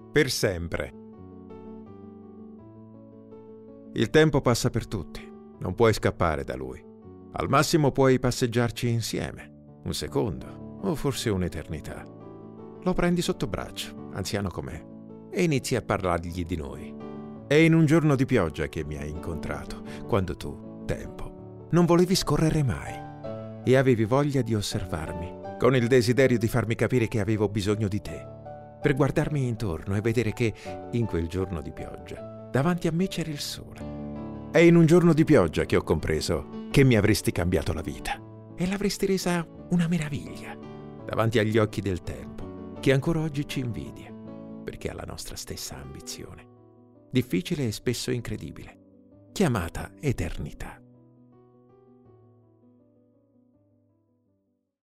per sempre. Il tempo passa per tutti, non puoi scappare da lui. Al massimo puoi passeggiarci insieme, un secondo o forse un'eternità. Lo prendi sotto braccio, anziano com'è, e inizi a parlargli di noi. È in un giorno di pioggia che mi hai incontrato, quando tu, tempo, non volevi scorrere mai e avevi voglia di osservarmi, con il desiderio di farmi capire che avevo bisogno di te, per guardarmi intorno e vedere che, in quel giorno di pioggia, davanti a me c'era il sole. È in un giorno di pioggia che ho compreso che mi avresti cambiato la vita e l'avresti resa una meraviglia davanti agli occhi del tempo, che ancora oggi ci invidia, perché ha la nostra stessa ambizione, difficile e spesso incredibile, chiamata eternità.